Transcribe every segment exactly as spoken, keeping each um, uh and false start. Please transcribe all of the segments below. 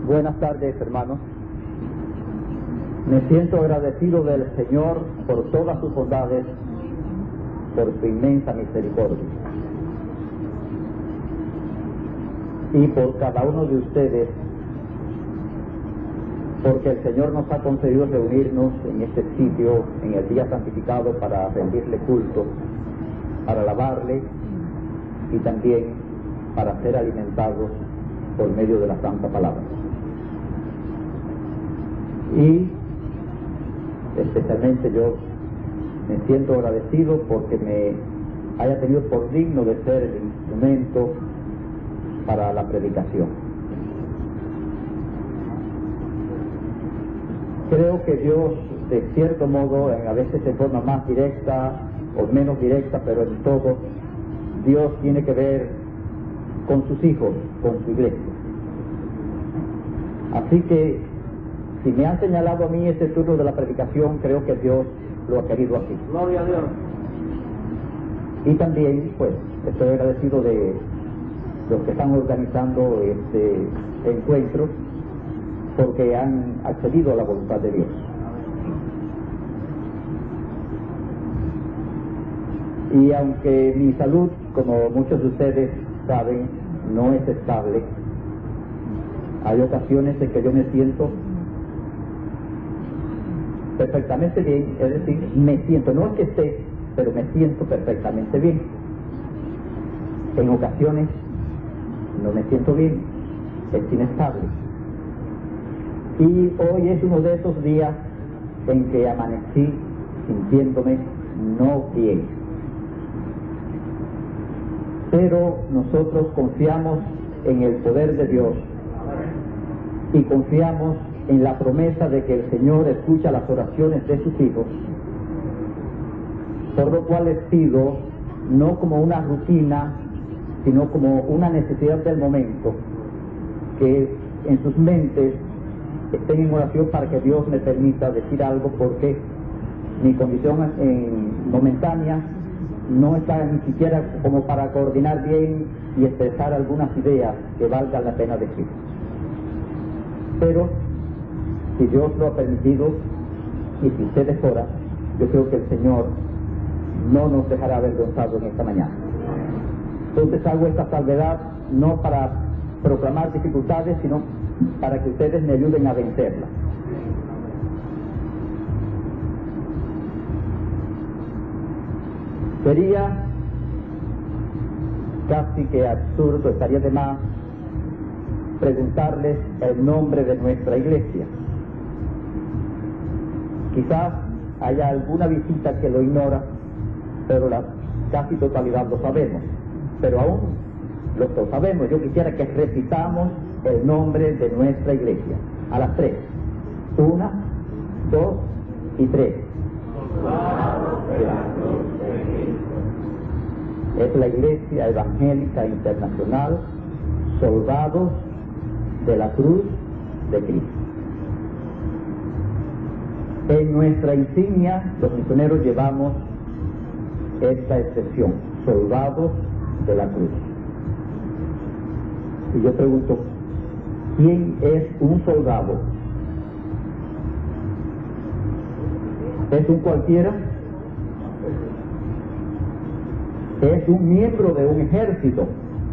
Buenas tardes, hermanos. Me siento agradecido del Señor por todas sus bondades, por su inmensa misericordia. Y por cada uno de ustedes, porque el Señor nos ha concedido reunirnos en este sitio, en el día santificado, para rendirle culto, para alabarle y también para ser alimentados por medio de la Santa Palabra. Y especialmente yo me siento agradecido porque me haya tenido por digno de ser el instrumento para la predicación. Creo que Dios, de cierto modo, a veces de forma más directa o menos directa, pero en todo, Dios tiene que ver con sus hijos, con su iglesia. Así que, si me han señalado a mí ese turno de la predicación, creo que Dios lo ha querido así. Gloria a Dios. Y también, pues, estoy agradecido de los que están organizando este encuentro, porque han accedido a la voluntad de Dios. Y aunque mi salud, como muchos de ustedes saben, no es estable, hay ocasiones en que yo me siento perfectamente bien, es decir, me siento, no es que esté, pero me siento perfectamente bien. En ocasiones no me siento bien, es inestable. Y hoy es uno de esos días en que amanecí sintiéndome no bien. Pero nosotros confiamos en el poder de Dios y confiamos en la promesa de que el Señor escucha las oraciones de sus hijos, por lo cual les pido, no como una rutina, sino como una necesidad del momento, que en sus mentes estén en oración para que Dios me permita decir algo, porque mi condición en, momentánea no está ni siquiera como para coordinar bien y expresar algunas ideas que valgan la pena decir. Pero si Dios lo ha permitido y si ustedes oran, yo creo que el Señor no nos dejará avergonzados en esta mañana. Entonces hago esta salvedad no para proclamar dificultades, sino para que ustedes me ayuden a vencerlas. Sería casi que absurdo, estaría de más preguntarles el nombre de nuestra iglesia. Quizás haya alguna visita que lo ignora, pero la casi totalidad lo sabemos. Pero aún los que lo sabemos, yo quisiera que repitamos el nombre de nuestra iglesia. A las tres. Una, dos y tres. Es la Iglesia Evangélica Internacional, Soldados de la Cruz de Cristo. En nuestra insignia, los misioneros llevamos esta expresión, Soldados de la Cruz. Y yo pregunto, ¿quién es un soldado? ¿Es un cualquiera? Es un miembro de un ejército.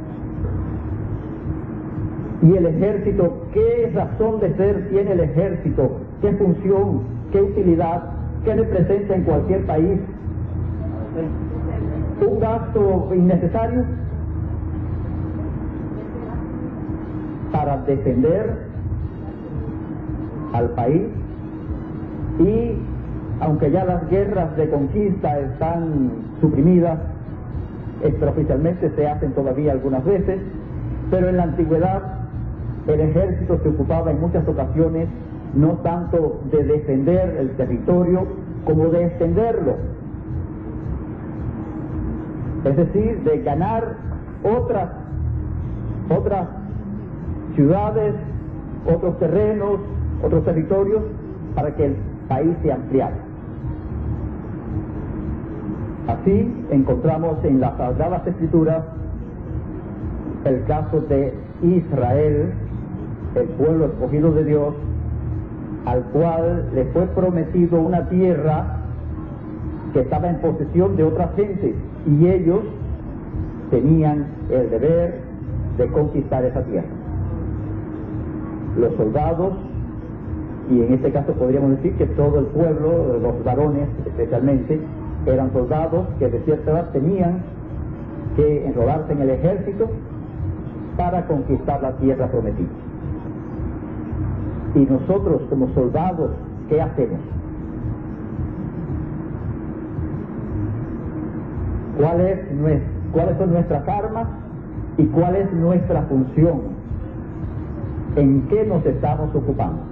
Y el ejército, ¿qué razón de ser tiene el ejército? ¿Qué función? ¿Qué utilidad? ¿Qué representa en cualquier país? ¿Un gasto innecesario? Para defender al país. Y aunque ya las guerras de conquista están suprimidas, extraoficialmente se hacen todavía algunas veces, pero en la antigüedad el ejército se ocupaba en muchas ocasiones no tanto de defender el territorio como de extenderlo, es decir, de ganar otras otras ciudades, otros terrenos, otros territorios, para que el país se ampliara. Así encontramos en las Sagradas Escrituras el caso de Israel el pueblo escogido de Dios, al cual le fue prometido una tierra que estaba en posesión de otras gentes, y ellos tenían el deber de conquistar esa tierra. Los soldados, y en este caso podríamos decir que todo el pueblo, los varones especialmente, eran soldados que de cierta edad tenían que enrolarse en el ejército para conquistar la tierra prometida. Y nosotros como soldados, ¿qué hacemos? ¿Cuál es, ¿Cuáles son nuestras armas y cuál es nuestra función? ¿En qué nos estamos ocupando?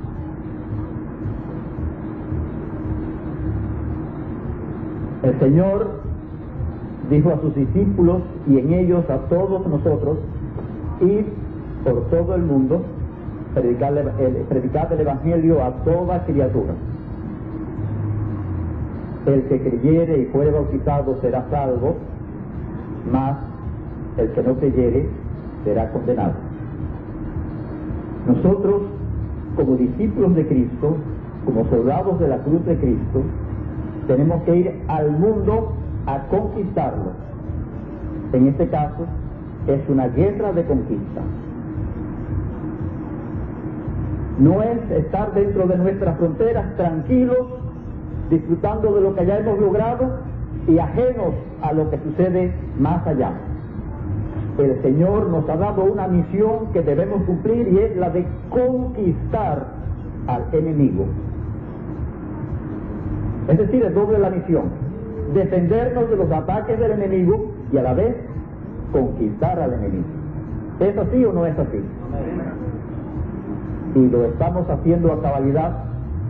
El Señor dijo a sus discípulos y en ellos a todos nosotros: ir por todo el mundo, predicar el, predicar el Evangelio a toda criatura. El que creyere y fuere bautizado será salvo, mas el que no creyere será condenado. Nosotros, como discípulos de Cristo, como soldados de la cruz de Cristo, tenemos que ir al mundo a conquistarlo. En este caso, es una guerra de conquista. No es estar dentro de nuestras fronteras tranquilos, disfrutando de lo que ya hemos logrado y ajenos a lo que sucede más allá. El Señor nos ha dado una misión que debemos cumplir, y es la de conquistar al enemigo. Es decir, es doble la misión: defendernos de los ataques del enemigo y a la vez conquistar al enemigo. ¿Es así o no es así? Y lo estamos haciendo a cabalidad.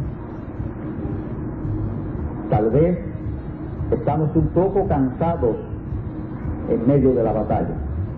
Tal vez estamos un poco cansados en medio de la batalla.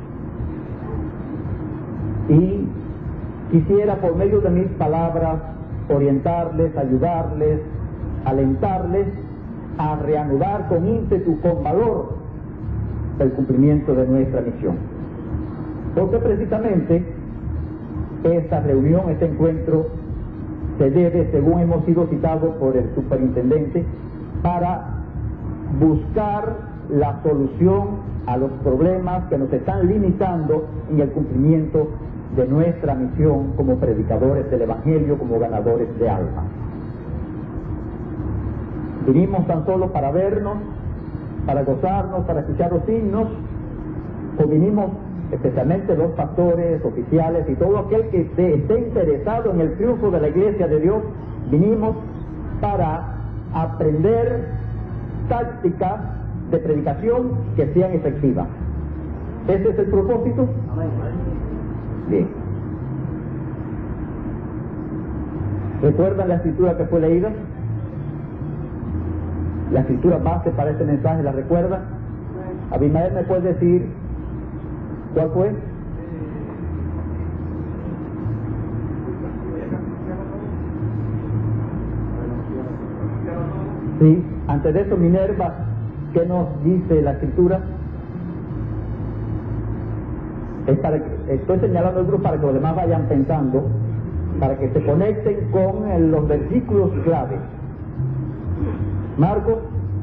Y quisiera, por medio de mis palabras, orientarles, ayudarles, alentarles a reanudar con ímpetu, con valor, el cumplimiento de nuestra misión. Porque precisamente esta reunión, este encuentro, se debe, según hemos sido citados por el superintendente, para buscar la solución a los problemas que nos están limitando en el cumplimiento de nuestra misión como predicadores del Evangelio, como ganadores de almas. ¿Vinimos tan solo para vernos, para gozarnos, para escuchar los himnos? ¿O vinimos, especialmente los pastores, oficiales y todo aquel que esté, esté interesado en el triunfo de la Iglesia de Dios, vinimos para aprender tácticas de predicación que sean efectivas? ¿Ese es el propósito? Bien. ¿Recuerdan la escritura que fue leída? La escritura base para este mensaje, ¿la recuerdan? Abimael, ¿me puede decir cuál fue? Sí, antes de eso, Minerva, ¿qué nos dice la escritura? Es para que, estoy señalando el grupo para que los demás vayan pensando, para que se conecten con el, los versículos clave. Marcos,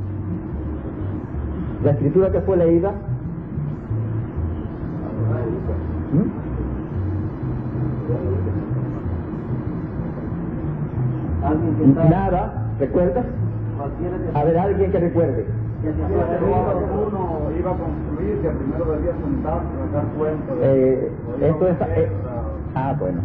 la escritura que fue leída. ¿Mm? Nada, ¿recuerdas? A ver, alguien que recuerde. Uno iba a construir, que primero debía sentarse, sacar cuenta. Eh, esto es, eh, ah, bueno.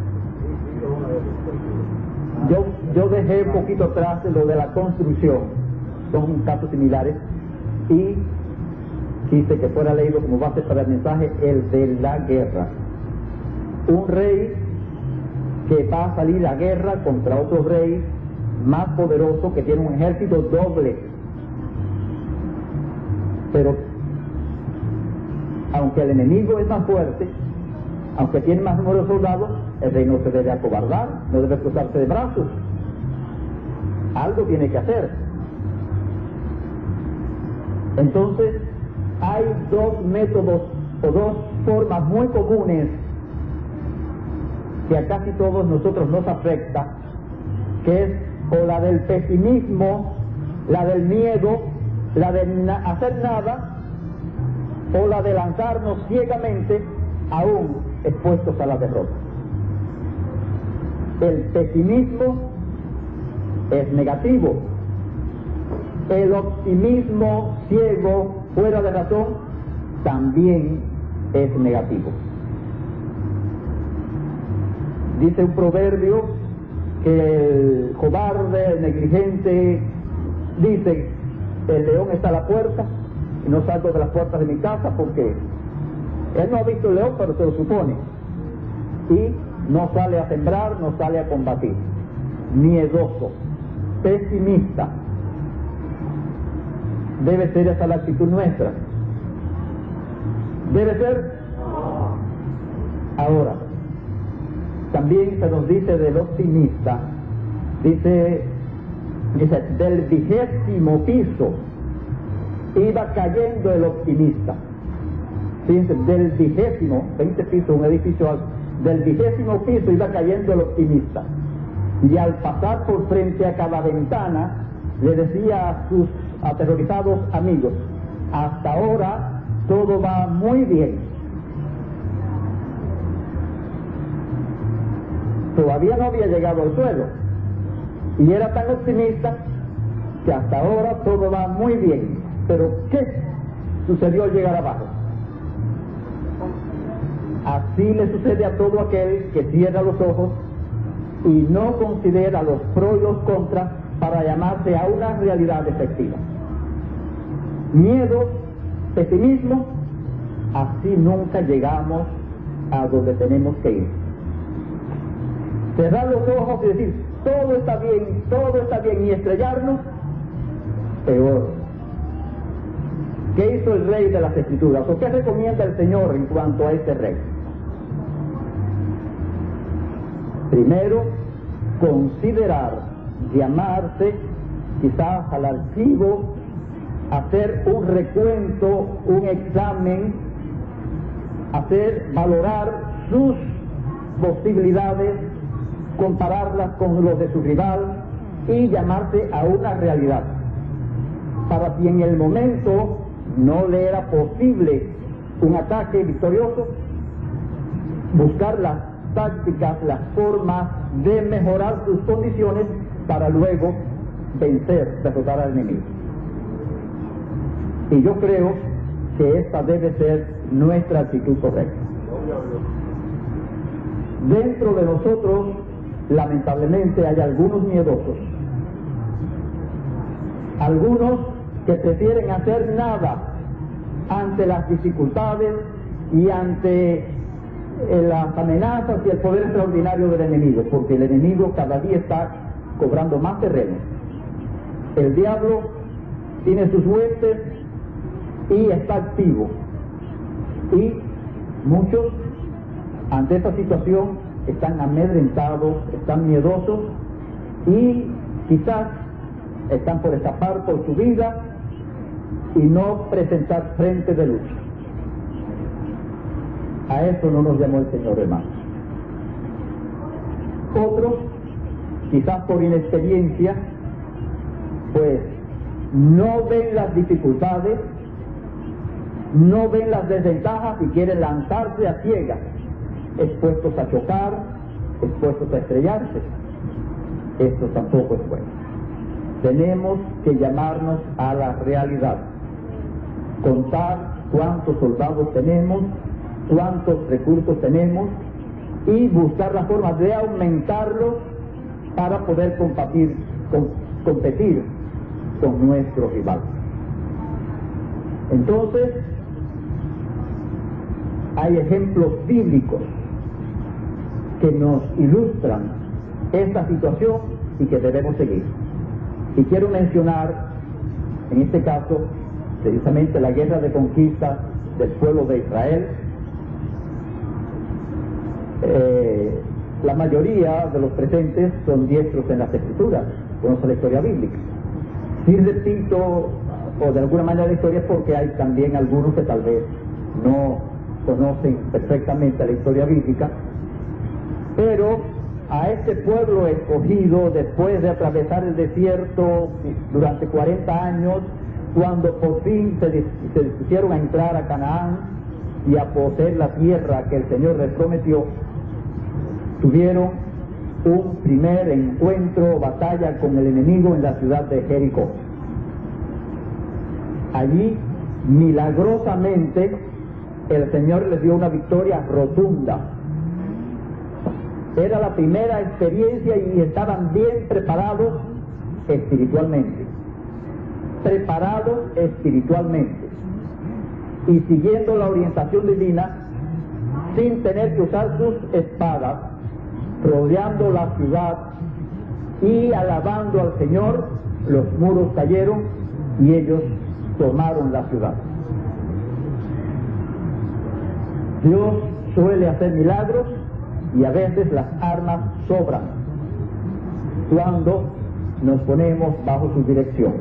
Yo, yo dejé un poquito atrás lo de la construcción, son casos similares, y quise que fuera leído como base para el mensaje el de la guerra. Un rey que va a salir a guerra contra otro rey más poderoso que tiene un ejército doble. Pero aunque el enemigo es más fuerte, aunque tiene más número de soldados, el rey no se debe acobardar, no debe cruzarse de brazos. Algo tiene que hacer. Entonces, hay dos métodos o dos formas muy comunes que a casi todos nosotros nos afecta, que es o la del pesimismo, la del miedo, la de na- hacer nada, o la de lanzarnos ciegamente, aún expuestos a la derrota. El pesimismo es negativo. El optimismo ciego, fuera de razón, también es negativo. Dice un proverbio que el cobarde, el negligente, dice: el león está a la puerta y no salgo de las puertas de mi casa, porque él no ha visto el león, pero se lo supone, y no sale a sembrar, no sale a combatir. Miedoso, pesimista. Debe ser esa la actitud nuestra. Debe ser. Ahora, también se nos dice del optimista, dice, dice del vigésimo piso iba cayendo el optimista. Fíjense, del vigésimo, veinte pisos, un edificio alto, del vigésimo piso iba cayendo el optimista. Y al pasar por frente a cada ventana, le decía a sus aterrorizados amigos: hasta ahora todo va muy bien. Todavía no había llegado al suelo, y era tan optimista que hasta ahora todo va muy bien. Pero ¿qué sucedió al llegar abajo? Así le sucede a todo aquel que cierra los ojos y no considera los pros y los contras para llamarse a una realidad efectiva. Miedo, pesimismo, así nunca llegamos a donde tenemos que ir. Cerrar los ojos y decir todo está bien, todo está bien, y estrellarnos, peor. ¿Qué hizo el rey de las Escrituras? ¿O qué recomienda el Señor en cuanto a este rey? Primero, considerar, llamarse quizás al archivo, hacer un recuento, un examen, hacer, valorar sus posibilidades, compararlas con los de su rival y llamarse a una realidad. Para si en el momento no le era posible un ataque victorioso, buscar las tácticas, las formas de mejorar sus condiciones para luego vencer, derrotar al enemigo. Y yo creo que esta debe ser nuestra actitud correcta. Dentro de nosotros, lamentablemente, hay algunos miedosos, algunos que prefieren hacer nada ante las dificultades y ante eh, las amenazas y el poder extraordinario del enemigo, porque el enemigo cada día está cobrando más terreno. El diablo tiene sus huestes y está activo, y muchos ante esta situación están amedrentados, están miedosos y quizás están por escapar por su vida y no presentar frente de lucha. A eso no nos llamó el Señor, hermanos. Otros, quizás por inexperiencia, pues no ven las dificultades, no ven las desventajas y quieren lanzarse a ciegas, expuestos a chocar, expuestos a estrellarse. Esto tampoco es bueno. Tenemos que llamarnos a la realidad, contar cuántos soldados tenemos, cuántos recursos tenemos y buscar la forma de aumentarlos para poder competir con, competir con nuestro rival. Entonces, hay ejemplos bíblicos que nos ilustran esta situación y que debemos seguir. Y quiero mencionar, en este caso, precisamente la guerra de conquista del pueblo de Israel. Eh, la mayoría de los presentes son diestros en las Escrituras, conocen la historia bíblica. Si repito, o de alguna manera la historia, es porque hay también algunos que tal vez no conocen perfectamente la historia bíblica. Pero a este pueblo escogido, después de atravesar el desierto durante cuarenta años, cuando por fin se, se dispusieron a entrar a Canaán y a poseer la tierra que el Señor les prometió, tuvieron un primer encuentro, batalla con el enemigo en la ciudad de Jericó. Allí, milagrosamente, el Señor les dio una victoria rotunda. Era la primera experiencia y estaban bien preparados espiritualmente. Preparados espiritualmente. Y siguiendo la orientación divina, sin tener que usar sus espadas, rodeando la ciudad y alabando al Señor, los muros cayeron y ellos tomaron la ciudad. Dios suele hacer milagros y a veces las armas sobran cuando nos ponemos bajo su dirección.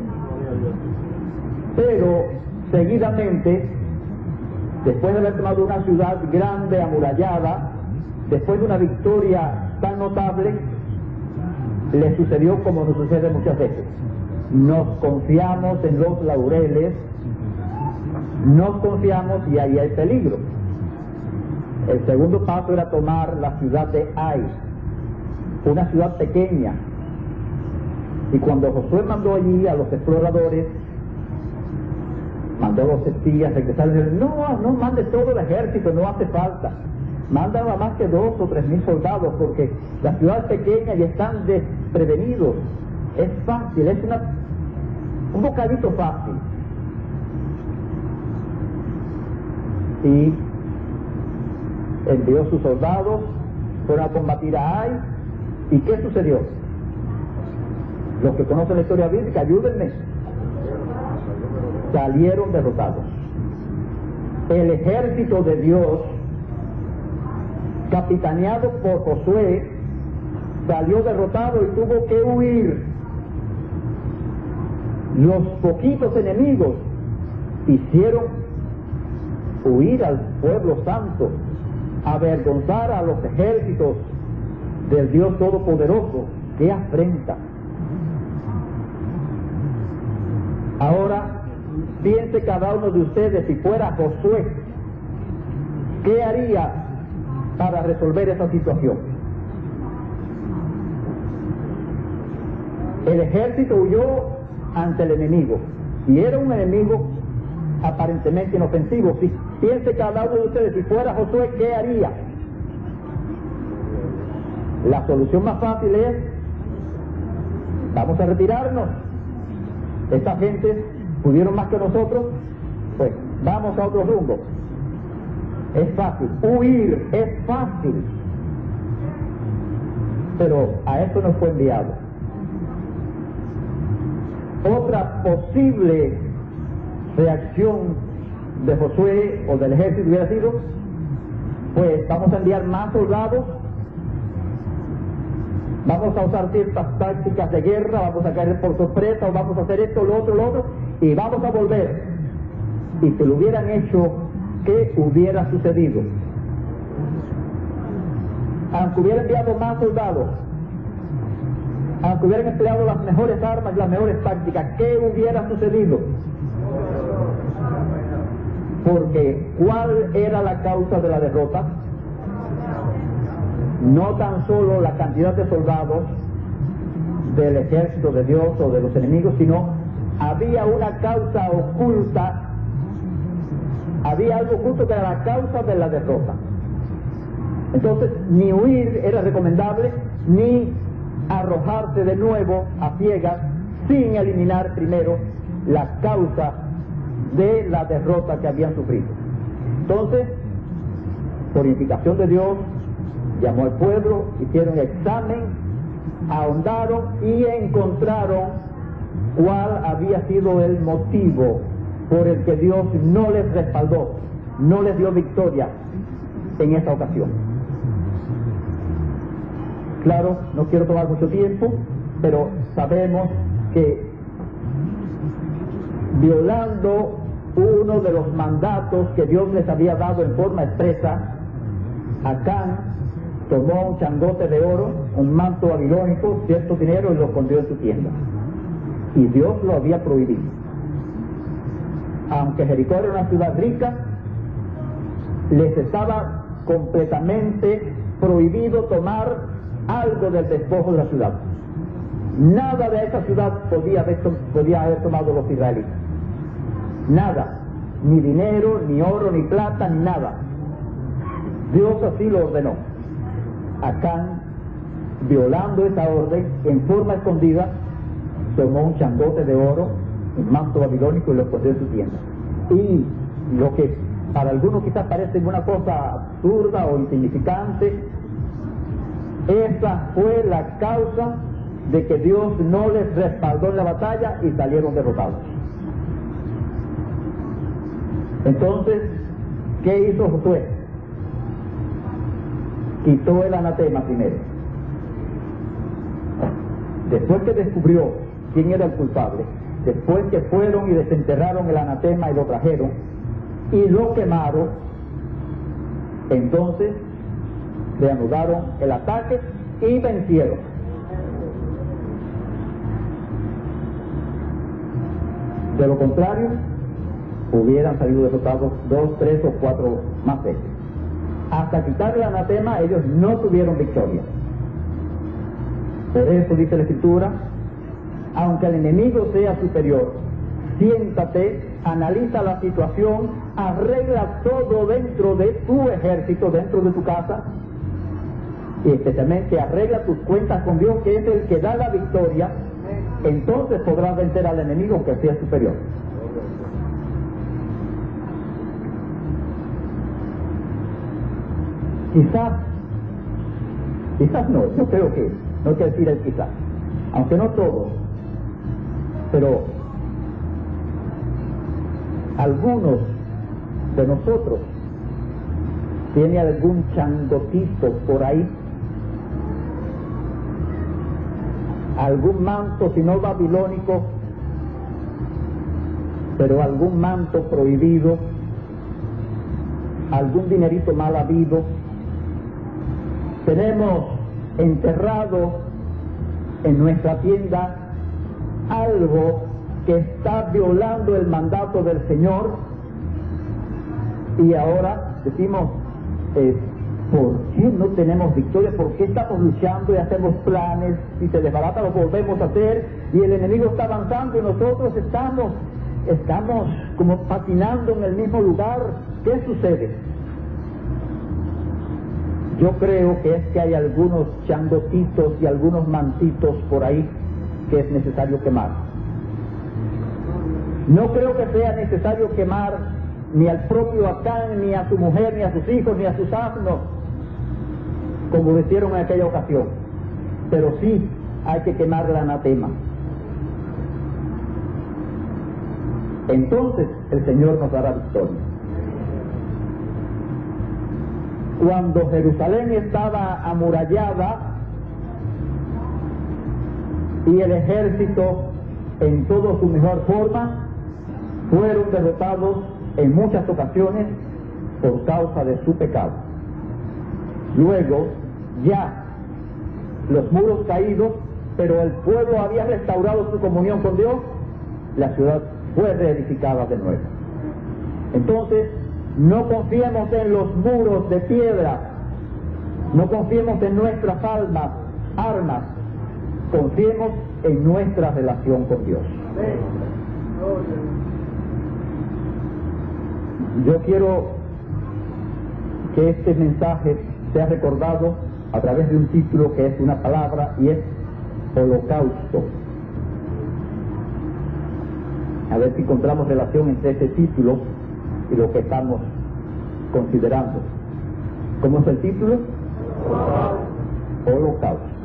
Pero seguidamente, después de haber tomado una ciudad grande, amurallada, después de una victoria tan notable, le sucedió como nos sucede muchas veces. Nos confiamos en los laureles, nos confiamos y ahí hay peligro. El segundo paso era tomar la ciudad de Ai, una ciudad pequeña. Y cuando Josué mandó allí a los exploradores, mandó a los espías, regresaron y dijeron, no, no mande todo el ejército, no hace falta. Manda nada más que dos o tres mil soldados, porque la ciudad es pequeña y están desprevenidos. Es fácil, es una, un bocadito fácil. Y envió sus soldados, fueron a combatir a Ai. ¿Y qué sucedió? Los que conocen la historia bíblica, ayúdenme. Salieron derrotados. El ejército de Dios, capitaneado por Josué, salió derrotado y tuvo que huir. Los poquitos enemigos hicieron huir al pueblo santo, avergonzar a los ejércitos del Dios Todopoderoso. ¡Qué afrenta! Ahora, piense cada uno de ustedes, si fuera Josué, ¿qué haría para resolver esa situación? El ejército huyó ante el enemigo, y era un enemigo aparentemente inofensivo. Si piense cada uno de ustedes, si fuera Josué, ¿qué haría? La solución más fácil es, vamos a retirarnos. Esta gente pudieron más que nosotros, pues vamos a otro rumbo. Es fácil, huir es fácil, pero a esto nos fue enviado. Otra posible reacción de Josué o del ejército hubiera sido, pues vamos a enviar más soldados, vamos a usar ciertas tácticas de guerra, vamos a caer por sorpresa, o vamos a hacer esto, lo otro, lo otro, y vamos a volver. Y si lo hubieran hecho, ¿qué hubiera sucedido? Aunque hubieran enviado más soldados, aunque hubieran empleado las mejores armas y las mejores tácticas, ¿qué hubiera sucedido? Porque ¿cuál era la causa de la derrota? No tan solo la cantidad de soldados del ejército de Dios o de los enemigos, sino había una causa oculta, había algo oculto que era la causa de la derrota. Entonces, ni huir era recomendable, ni arrojarse de nuevo a ciegas sin eliminar primero la causa de la derrota que habían sufrido. Entonces, por indicación de Dios, llamó al pueblo, hicieron examen, ahondaron y encontraron cuál había sido el motivo por el que Dios no les respaldó, no les dio victoria en esa ocasión. Claro, no quiero tomar mucho tiempo, pero sabemos que violando uno de los mandatos que Dios les había dado en forma expresa, Acán tomó un changote de oro, un manto babilónico, cierto dinero y lo escondió en su tienda. Y Dios lo había prohibido. Aunque Jericó era una ciudad rica, les estaba completamente prohibido tomar algo del despojo de la ciudad. Nada de esa ciudad podía haber, podía haber tomado los israelitas. Nada. Ni dinero, ni oro, ni plata, ni nada. Dios así lo ordenó. Acán, violando esa orden, en forma escondida, tomó un changote de oro, un manto babilónico y lo escondió en su tienda. Y lo que para algunos quizás parece una cosa absurda o insignificante, esa fue la causa de que Dios no les respaldó en la batalla y salieron derrotados. Entonces, ¿qué hizo Josué? Quitó el anatema primero. Después que descubrió quién era el culpable, después que fueron y desenterraron el anatema y lo trajeron y lo quemaron, entonces reanudaron el ataque y vencieron. De lo contrario, hubieran salido derrotados dos, tres o cuatro más veces. Hasta quitar el anatema, ellos no tuvieron victoria. Por eso dice la Escritura, aunque el enemigo sea superior, siéntate, analiza la situación, arregla todo dentro de tu ejército, dentro de tu casa, y especialmente arregla tus cuentas con Dios, que es el que da la victoria. Entonces podrás vencer al enemigo que sea superior. Quizás, quizás no, yo creo que, no hay que decir el quizás, aunque no todos, pero algunos de nosotros tiene algún changotito por ahí, algún manto, si no babilónico, pero algún manto prohibido, algún dinerito mal habido. Tenemos enterrado en nuestra tienda algo que está violando el mandato del Señor, y ahora decimos, eh, ¿por qué no tenemos victoria? ¿Por qué estamos luchando y hacemos planes? Si se desbarata lo volvemos a hacer y el enemigo está avanzando y nosotros estamos, estamos como patinando en el mismo lugar. ¿Qué sucede? Yo creo que es que hay algunos changotitos y algunos mantitos por ahí que es necesario quemar. No creo que sea necesario quemar ni al propio Acán, ni a su mujer, ni a sus hijos, ni a sus asnos, como lo hicieron en aquella ocasión. Pero sí hay que quemar el anatema. Entonces el Señor nos dará victoria. Cuando Jerusalén estaba amurallada y el ejército en toda su mejor forma, fueron derrotados en muchas ocasiones por causa de su pecado. Luego, ya los muros caídos, pero el pueblo había restaurado su comunión con Dios, la ciudad fue reedificada de nuevo. Entonces, no confiemos en los muros de piedra, no confiemos en nuestras almas, armas, confiemos en nuestra relación con Dios. Yo quiero que este mensaje sea recordado a través de un título que es una palabra y es holocausto. A ver si encontramos relación entre este título y lo que estamos considerando. ¿Cómo es el título? Holocausto.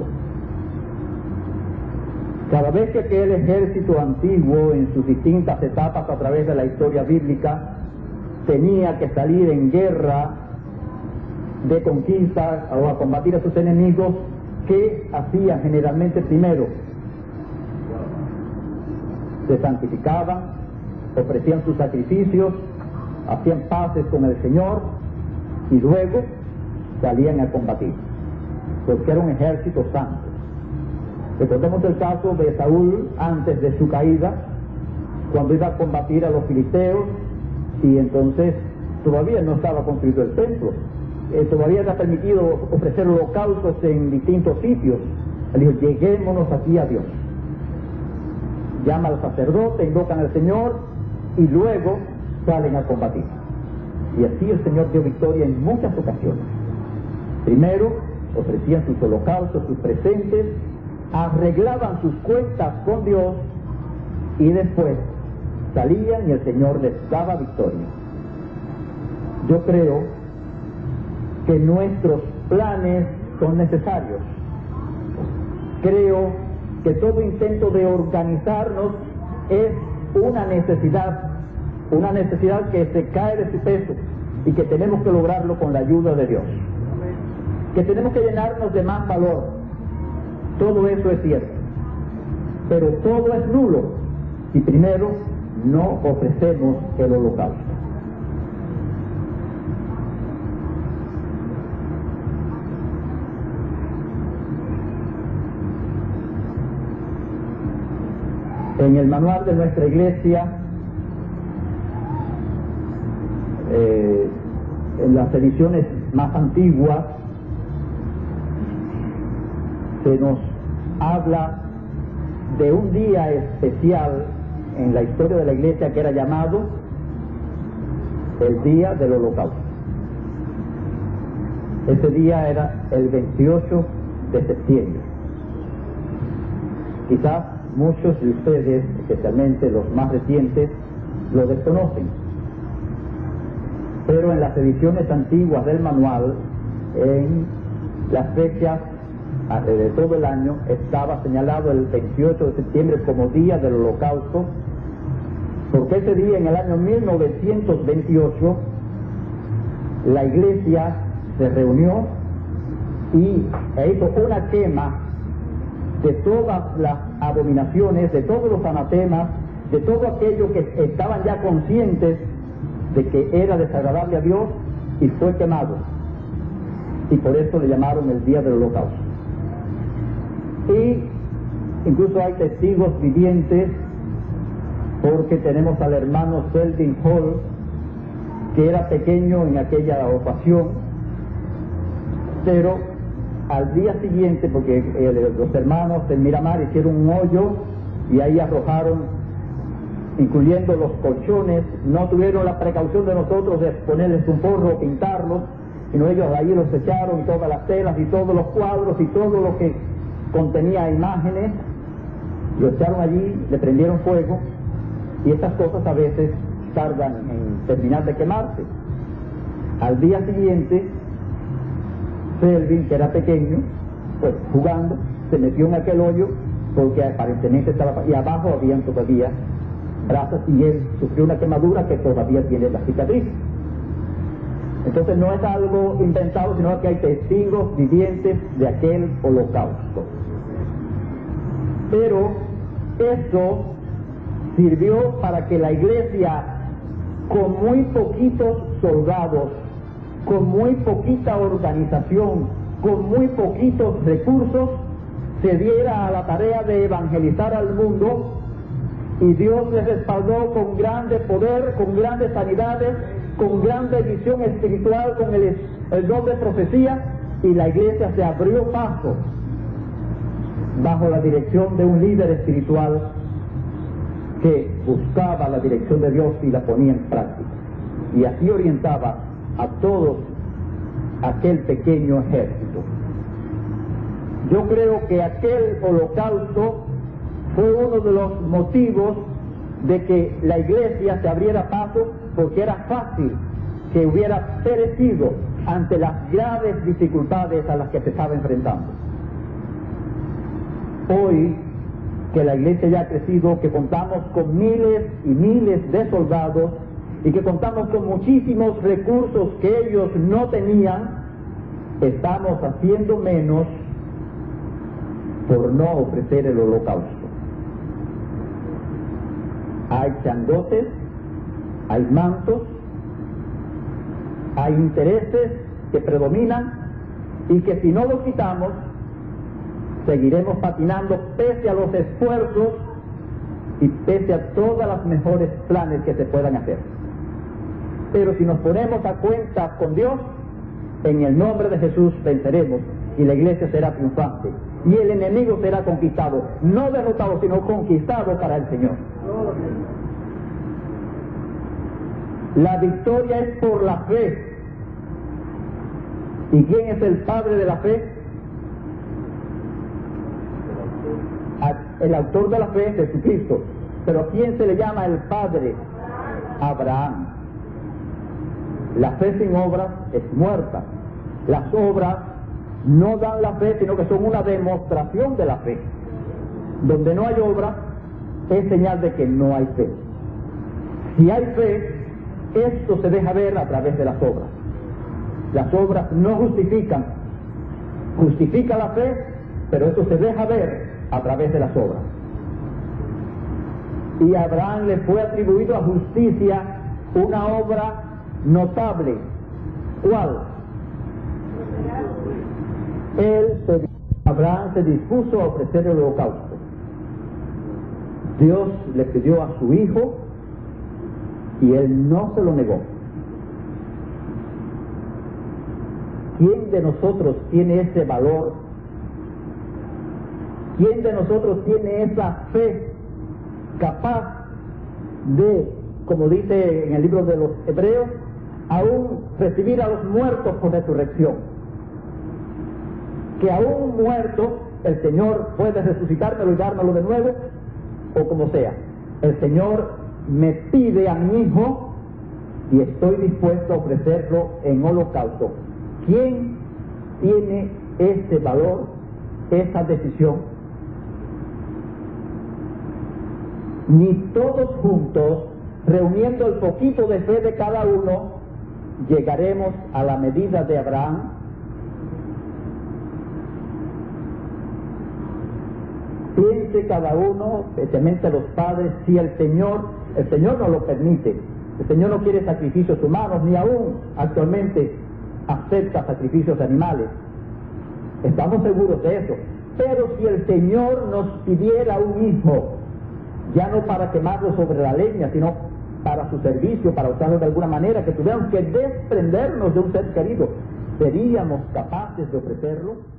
Cada vez que aquel ejército antiguo en sus distintas etapas a través de la historia bíblica tenía que salir en guerra de conquista o a combatir a sus enemigos, ¿qué hacían generalmente primero? Se santificaban, ofrecían sus sacrificios, hacían paces con el Señor y luego salían a combatir. porque era un ejército santo. Recordemos el caso de Saúl antes de su caída, cuando iba a combatir a los filisteos, y entonces todavía no estaba construido el templo, eh, todavía era permitido ofrecer holocaustos en distintos sitios. Él dijo, lleguémonos aquí a Dios. Llama al sacerdote, invocan al Señor y luego salen a combatir. Y así el Señor dio victoria en muchas ocasiones. Primero ofrecían sus holocaustos, sus presentes, arreglaban sus cuentas con Dios y después salían y el Señor les daba victoria. Yo creo que nuestros planes son necesarios. Creo que todo intento de organizarnos es una necesidad, una necesidad que se cae de su peso y que tenemos que lograrlo con la ayuda de Dios. Que tenemos que llenarnos de más valor. Todo eso es cierto. Pero todo es nulo si primero no ofrecemos el holocausto. En el manual de nuestra iglesia, eh, en las ediciones más antiguas, se nos habla de un día especial en la historia de la iglesia que era llamado el Día del Holocausto. Ese día era el veintiocho de septiembre. Quizás muchos de ustedes, especialmente los más recientes, lo desconocen. Pero en las ediciones antiguas del manual, en las fechas alrededor de todo el año, estaba señalado el veintiocho de septiembre como Día del Holocausto, porque ese día, en el año mil novecientos veintiocho, la iglesia se reunió y e hizo una quema de todas las abominaciones, de todos los anatemas, de todo aquello que estaban ya conscientes de que era desagradable a Dios, y fue quemado. Y por eso le llamaron el Día del Holocausto. Y incluso hay testigos vivientes, porque tenemos al hermano Selwyn Hall, que era pequeño en aquella ocasión, pero al día siguiente, porque eh, los hermanos en Miramar hicieron un hoyo y ahí arrojaron, incluyendo los colchones, no tuvieron la precaución de nosotros de ponerles un forro o pintarlos, sino ellos ahí los echaron, todas las telas y todos los cuadros y todo lo que contenía imágenes, lo echaron allí, le prendieron fuego, y estas cosas a veces tardan en terminar de quemarse. Al día siguiente, Selwyn, que era pequeño, pues jugando, se metió en aquel hoyo, porque aparentemente estaba, y abajo habían todavía brasas, y él sufrió una quemadura que todavía tiene la cicatriz. Entonces no es algo inventado, sino que hay testigos vivientes de aquel holocausto. Pero eso sirvió para que la iglesia, con muy poquitos soldados, con muy poquita organización, con muy poquitos recursos, se diera a la tarea de evangelizar al mundo, y Dios les respaldó con grande poder, con grandes sanidades, con grande visión espiritual, con el, el don de profecía, y la iglesia se abrió paso bajo la dirección de un líder espiritual que buscaba la dirección de Dios y la ponía en práctica, y así orientaba a todo aquel pequeño ejército. Yo creo que aquel holocausto fue uno de los motivos de que la iglesia se abriera paso, porque era fácil que hubiera perecido ante las graves dificultades a las que se estaba enfrentando. Hoy, que la iglesia ya ha crecido, que contamos con miles y miles de soldados, y que contamos con muchísimos recursos que ellos no tenían, estamos haciendo menos por no ofrecer el holocausto. Hay changotes, hay mantos, hay intereses que predominan, y que si no lo quitamos, seguiremos patinando pese a los esfuerzos y pese a todas las mejores planes que se puedan hacer. Pero si nos ponemos a cuenta con Dios, en el nombre de Jesús venceremos y la iglesia será triunfante y el enemigo será conquistado, no derrotado sino conquistado para el Señor. La victoria es por la fe. ¿Y quién es el padre de la fe? El autor de la fe es Jesucristo. Pero ¿a quién se le llama el padre? Abraham. La fe sin obras es muerta. Las obras no dan la fe, sino que son una demostración de la fe. Donde no hay obra, es señal de que no hay fe. Si hay fe, esto se deja ver a través de las obras. Las obras no justifican. Justifica la fe, pero esto se deja ver a través de las obras. Y a Abraham le fue atribuido a justicia una obra notable. ¿Cuál? Él se, Abraham se dispuso a ofrecer el holocausto. Dios le pidió a su hijo y él no se lo negó. ¿Quién de nosotros tiene ese valor? ¿Quién de nosotros tiene esa fe capaz de, como dice en el libro de los Hebreos, aún recibir a los muertos por resurrección? Que aún muerto el Señor puede resucitármelo y dármelo de nuevo, o como sea. El Señor me pide a mi hijo y estoy dispuesto a ofrecerlo en holocausto. ¿Quién tiene ese valor, esa decisión? Ni todos juntos, reuniendo el poquito de fe de cada uno, llegaremos a la medida de Abraham. Piense cada uno, especialmente los padres, si el Señor, el Señor no lo permite. El Señor no quiere sacrificios humanos, ni aún actualmente acepta sacrificios animales. Estamos seguros de eso. Pero si el Señor nos pidiera un hijo, ya no para quemarlo sobre la leña, sino para su servicio, para usarlo de alguna manera, que tuviéramos que desprendernos de un ser querido, ¿seríamos capaces de ofrecerlo?